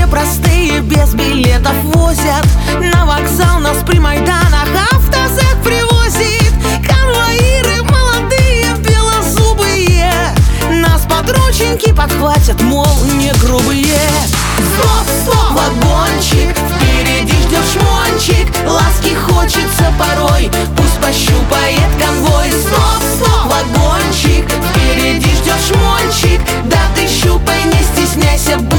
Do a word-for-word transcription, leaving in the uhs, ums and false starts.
простые без билетов возят. На вокзал нас при Майданах автозак привозит. Конвоиры молодые, белозубые, нас подрученьки подхватят, мол, не грубые. Стоп, стоп, вагончик, впереди ждет шмончик, ласки хочется порой, пусть пощупает конвой. Стоп, стоп, вагончик, впереди ждет шмончик, да ты щупай, не стесняйся.